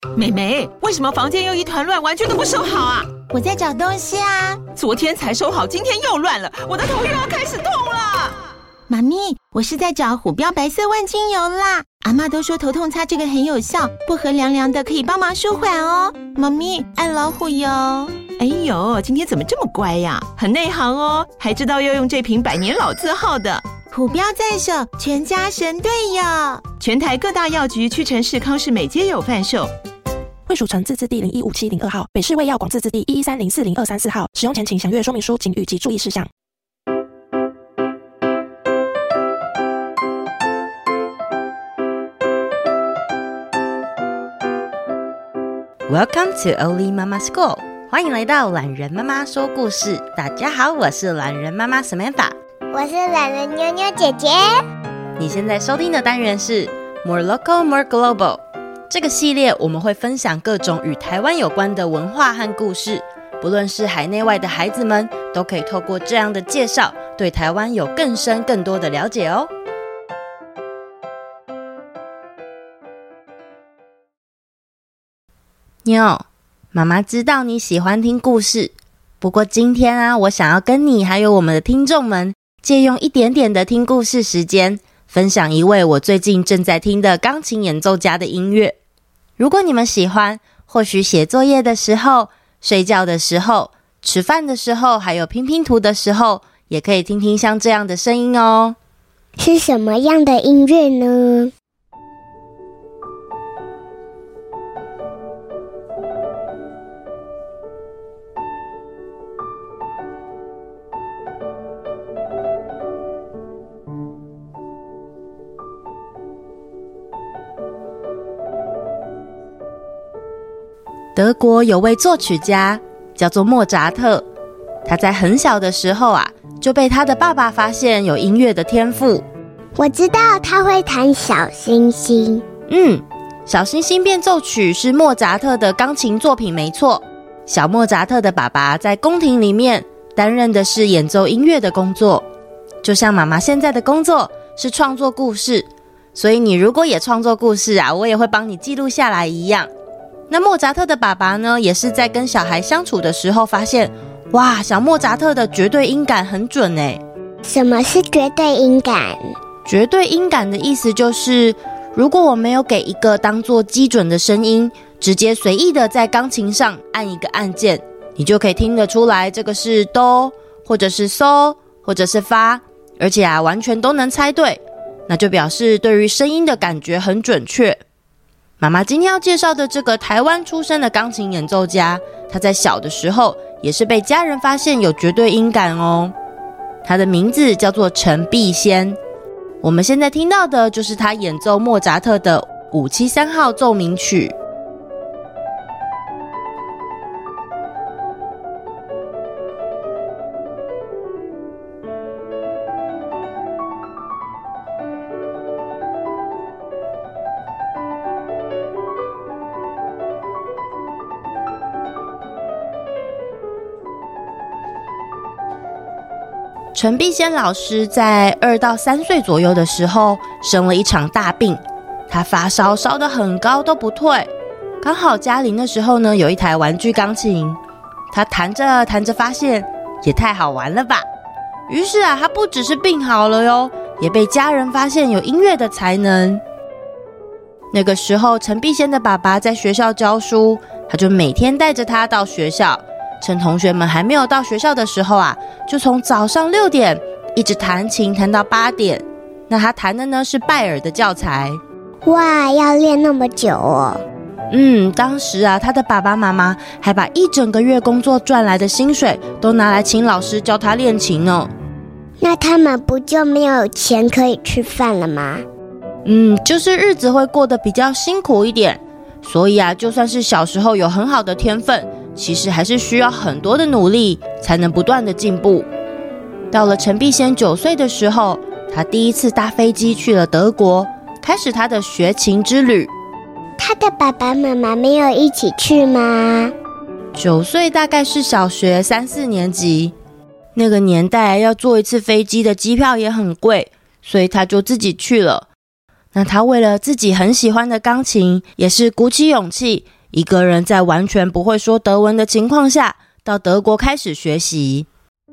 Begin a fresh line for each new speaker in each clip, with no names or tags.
妹妹，为什么房间又一团乱，完全都不收好啊？
我在找东西啊。
昨天才收好，今天又乱了，我的头又要开始痛了。
妈咪，我是在找虎标白色万金油啦。阿嬷都说头痛擦这个很有效，薄荷凉凉的，可以帮忙舒缓哦。妈咪，爱老虎油。
哎呦，今天怎么这么乖呀？很内行哦，还知道要用这瓶百年老字号的。
虎标在手，全家神队友。
全台各大药局、屈臣氏、康士美皆有贩售。
惠蜀城自治地015702号，北市卫药广自治地113040234号。使用前请详阅说明书警语及注意事项。
Welcome to Oli Mama School， 欢迎来到懒人妈妈说故事。大家好，我是懒人妈妈 Samantha，
我是懒人妞妞姐姐。
你现在收听的单元是 More Local More Global。这个系列我们会分享各种与台湾有关的文化和故事，不论是海内外的孩子们，都可以透过这样的介绍，对台湾有更深更多的了解哦。妞，妈妈知道你喜欢听故事，不过今天啊，我想要跟你还有我们的听众们借用一点点的听故事时间，分享一位我最近正在听的钢琴演奏家的音乐。如果你们喜欢，或许写作业的时候、睡觉的时候、吃饭的时候，还有拼拼图的时候，也可以听听像这样的声音哦。
是什么样的音乐呢？
德国有位作曲家叫做莫扎特，他在很小的时候啊，就被他的爸爸发现有音乐的天赋。
我知道他会弹小星星。
小星星变奏曲是莫扎特的钢琴作品没错。小莫扎特的爸爸在宫廷里面担任的是演奏音乐的工作，就像妈妈现在的工作是创作故事，所以你如果也创作故事啊，我也会帮你记录下来一样。那莫扎特的爸爸呢，也是在跟小孩相处的时候发现，哇，小莫扎特的绝对音感很准耶。
什么是绝对音感？
绝对音感的意思就是，如果我没有给一个当作基准的声音，直接随意的在钢琴上按一个按键，你就可以听得出来这个是哆，或者是嗦，或者是发，而且啊，完全都能猜对，那就表示对于声音的感觉很准确。妈妈今天要介绍的这个台湾出生的钢琴演奏家，他在小的时候也是被家人发现有绝对音感哦。他的名字叫做陈必先。我们现在听到的就是他演奏莫扎特的573号奏鸣曲。陈必先老师在2到3岁左右的时候生了一场大病，他发烧烧得很高都不退。刚好家里那时候呢有一台玩具钢琴，他弹着弹着发现也太好玩了吧，于是啊他不只是病好了哟，也被家人发现有音乐的才能。那个时候陈必先的爸爸在学校教书，他就每天带着他到学校，趁同学们还没有到学校的时候啊，就从早上6点一直弹琴弹到8点。那他弹的呢是拜耳的教材。
哇，要练那么久哦。
当时啊，他的爸爸妈妈还把一整个月工作赚来的薪水都拿来请老师教他练琴呢。
那他们不就没有钱可以吃饭了吗？
就是日子会过得比较辛苦一点。所以啊，就算是小时候有很好的天分，其实还是需要很多的努力才能不断的进步。到了陈必先9岁的时候，他第一次搭飞机去了德国，开始他的学琴之旅。
他的爸爸妈妈没有一起去吗
？9岁大概是小学3、4年级，那个年代要坐一次飞机的机票也很贵，所以他就自己去了。 那他为了自己很喜欢的钢琴，也是鼓起勇气，一个人在完全不会说德文的情况下，到德国开始学习。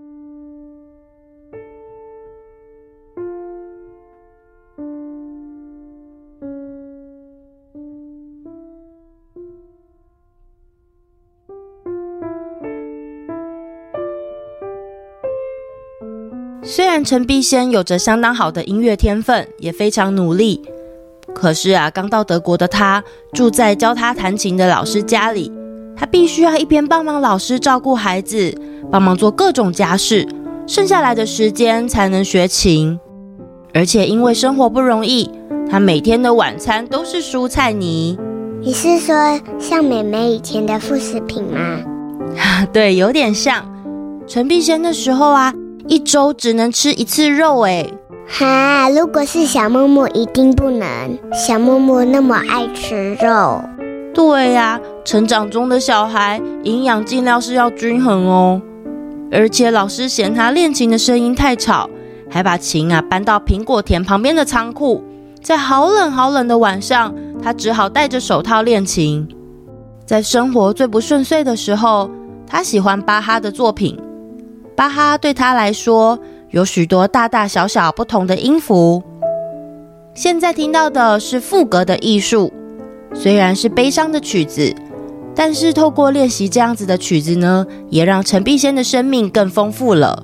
虽然陈必先有着相当好的音乐天分，也非常努力，可是刚到德国的他住在教他弹琴的老师家里，他必须要一边帮忙老师照顾孩子，帮忙做各种家事，剩下来的时间才能学琴。而且因为生活不容易，他每天的晚餐都是蔬菜泥。
你是说像妹妹以前的副食品吗？
对，有点像。陈必先的时候一周只能吃1次肉
如果是小木木一定不能，小木木那么爱吃肉。
对成长中的小孩营养尽量是要均衡哦。而且老师嫌他练琴的声音太吵，还把琴搬到苹果田旁边的仓库，在好冷好冷的晚上，他只好戴着手套练琴。在生活最不顺遂的时候，他喜欢巴哈的作品。巴哈对他来说有许多大大小小不同的音符。现在听到的是赋格的艺术，虽然是悲伤的曲子，但是透过练习这样子的曲子呢，也让陈必先的生命更丰富了。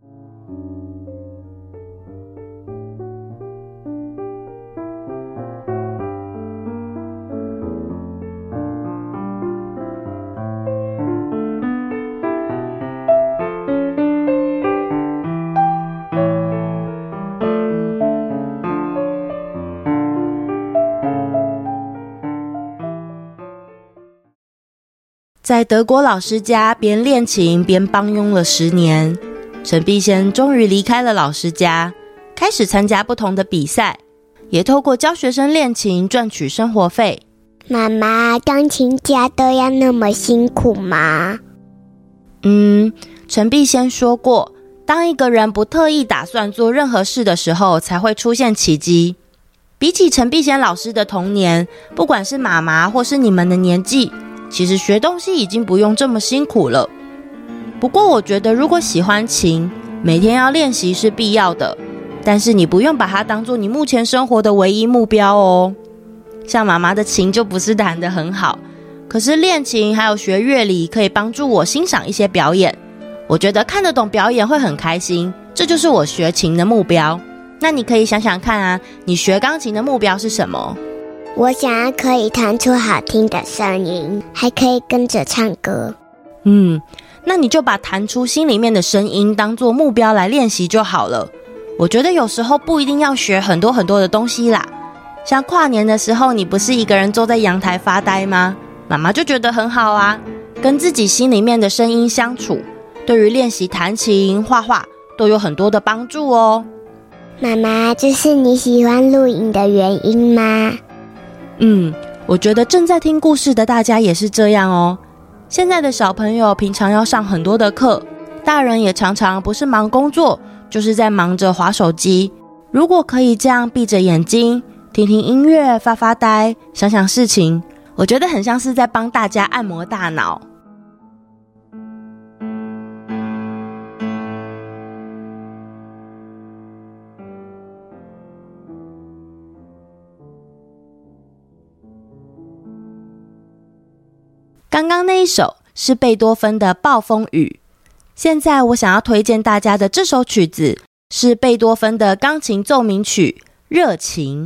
在德国老师家边练琴边帮佣了10年，陈必先终于离开了老师家，开始参加不同的比赛，也透过教学生练琴赚取生活费。
妈妈，钢琴家都要那么辛苦吗？
陈必先说过，当一个人不特意打算做任何事的时候，才会出现奇迹。比起陈必先老师的童年，不管是妈妈或是你们的年纪，其实学东西已经不用这么辛苦了。不过我觉得如果喜欢琴，每天要练习是必要的，但是你不用把它当作你目前生活的唯一目标哦。像妈妈的琴就不是弹得很好，可是练琴还有学乐理可以帮助我欣赏一些表演，我觉得看得懂表演会很开心，这就是我学琴的目标。那你可以想想看你学钢琴的目标是什么？
我想要可以弹出好听的声音，还可以跟着唱歌。
那你就把弹出心里面的声音当作目标来练习就好了。我觉得有时候不一定要学很多很多的东西啦，像跨年的时候，你不是一个人坐在阳台发呆吗？妈妈就觉得很好跟自己心里面的声音相处，对于练习弹琴、画画都有很多的帮助哦。
妈妈，这是你喜欢录影的原因吗？
我觉得正在听故事的大家也是这样哦。现在的小朋友平常要上很多的课，大人也常常不是忙工作，就是在忙着滑手机。如果可以这样闭着眼睛，听听音乐，发发呆，想想事情，我觉得很像是在帮大家按摩大脑。刚刚那一首是贝多芬的《暴风雨》，现在我想要推荐大家的这首曲子是贝多芬的钢琴奏鸣曲《热情》。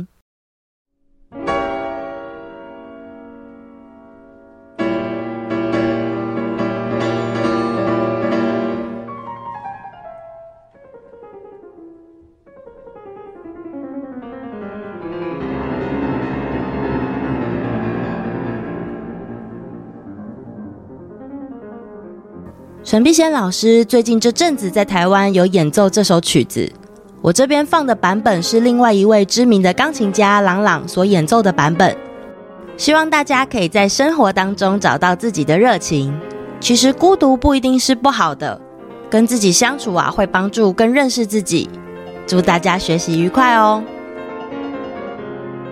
陈必先老师最近这阵子在台湾有演奏这首曲子，我这边放的版本是另外一位知名的钢琴家郎朗所演奏的版本。希望大家可以在生活当中找到自己的热情。其实孤独不一定是不好的，跟自己相处会帮助更认识自己。祝大家学习愉快哦！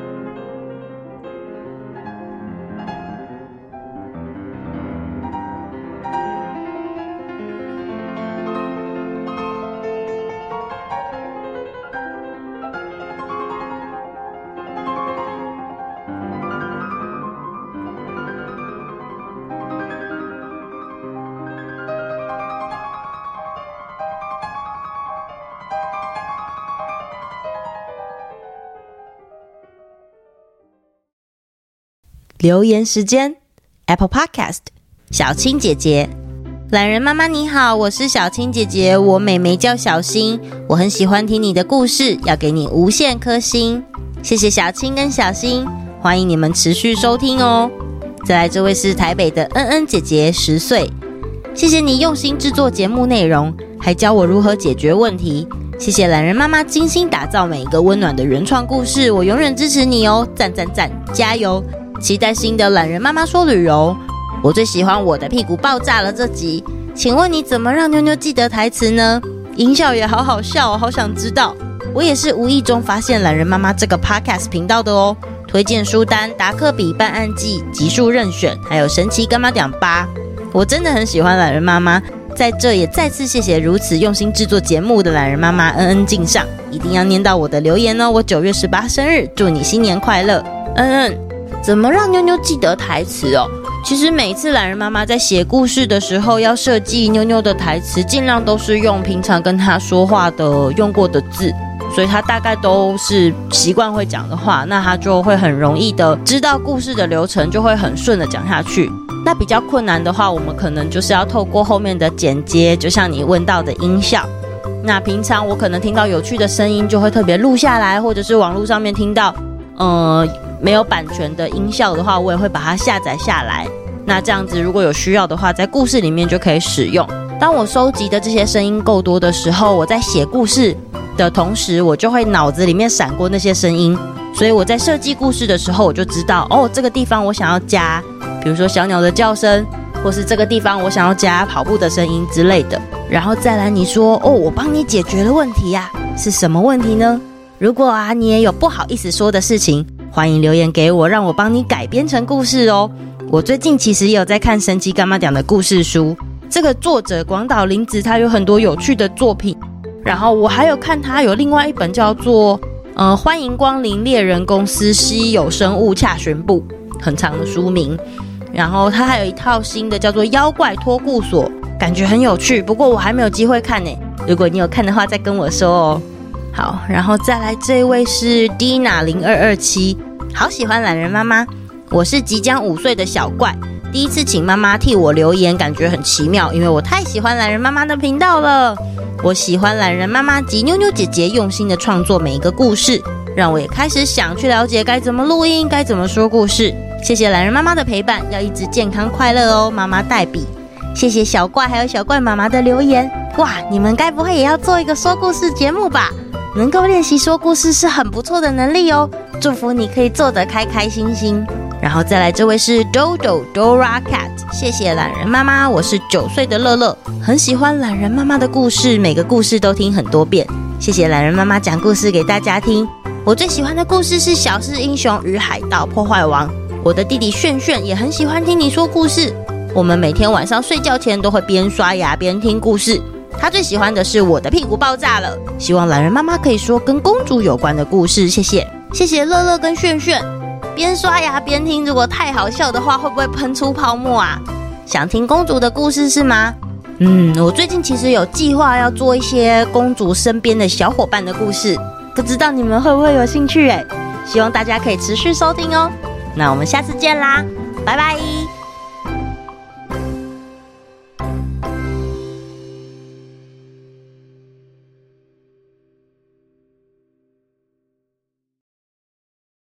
留言时间 Apple Podcast 小青姐姐。懒人妈妈你好，我是小青姐姐，我妹妹叫小新，我很喜欢听你的故事，要给你无限颗星。谢谢小青跟小新，欢迎你们持续收听哦。再来这位是台北的恩恩姐姐，10岁，谢谢你用心制作节目内容，还教我如何解决问题。谢谢懒人妈妈精心打造每一个温暖的原创故事，我永远支持你哦，赞赞赞，加油！期待新的懒人妈妈说旅游。我最喜欢我的屁股爆炸了这集，请问你怎么让妞妞记得台词呢？音效也好好笑哦，好想知道。我也是无意中发现懒人妈妈这个 podcast 频道的哦，推荐书单、达克比办案记、集数任选，还有神奇干妈点8。我真的很喜欢懒人妈妈，在这也再次谢谢如此用心制作节目的懒人妈妈恩恩敬上，一定要念到我的留言哦。我9月18生日，祝你新年快乐，恩恩。怎么让妞妞记得台词哦？其实每次懒人妈妈在写故事的时候，要设计妞妞的台词，尽量都是用平常跟她说话的用过的字，所以她大概都是习惯会讲的话，那她就会很容易的知道故事的流程，就会很顺的讲下去。那比较困难的话，我们可能就是要透过后面的剪接，就像你问到的音效。那平常我可能听到有趣的声音，就会特别录下来，或者是网络上面听到没有版权的音效的话，我也会把它下载下来。那这样子如果有需要的话，在故事里面就可以使用。当我收集的这些声音够多的时候，我在写故事的同时，我就会脑子里面闪过那些声音，所以我在设计故事的时候，我就知道这个地方我想要加，比如说小鸟的叫声，或是这个地方我想要加跑步的声音之类的。然后再来你说我帮你解决了问题呀，是什么问题呢？如果你也有不好意思说的事情，欢迎留言给我，让我帮你改编成故事哦。我最近其实也有在看神奇干妈讲的故事书，这个作者广岛铃子他有很多有趣的作品，然后我还有看他有另外一本叫做欢迎光临猎人公司稀有生物洽询部，很长的书名。然后他还有一套新的叫做妖怪托顾所，感觉很有趣，不过我还没有机会看呢，如果你有看的话再跟我说哦。好，然后再来这位是 Dina0227， 好喜欢懒人妈妈，我是即将5岁的小怪，第一次请妈妈替我留言，感觉很奇妙，因为我太喜欢懒人妈妈的频道了。我喜欢懒人妈妈及妞妞姐姐用心的创作每一个故事，让我也开始想去了解该怎么录音，该怎么说故事。谢谢懒人妈妈的陪伴，要一直健康快乐哦，妈妈代笔。谢谢小怪还有小怪妈妈的留言，哇，你们该不会也要做一个说故事节目吧？能够练习说故事是很不错的能力哦，祝福你可以做得开开心心。然后再来这位是 Dodo Dora Cat， 谢谢懒人妈妈，我是9岁的乐乐，很喜欢懒人妈妈的故事，每个故事都听很多遍，谢谢懒人妈妈讲故事给大家听。我最喜欢的故事是小狮英雄与海盗破坏王，我的弟弟炫炫也很喜欢听你说故事，我们每天晚上睡觉前都会边刷牙边听故事。他最喜欢的是我的屁股爆炸了，希望懒人妈妈可以说跟公主有关的故事，谢谢。谢谢乐乐跟炫炫，边刷牙边听，如果太好笑的话会不会喷出泡沫啊？想听公主的故事是吗？我最近其实有计划要做一些公主身边的小伙伴的故事，不知道你们会不会有兴趣耶？希望大家可以持续收听哦。那我们下次见啦，拜拜。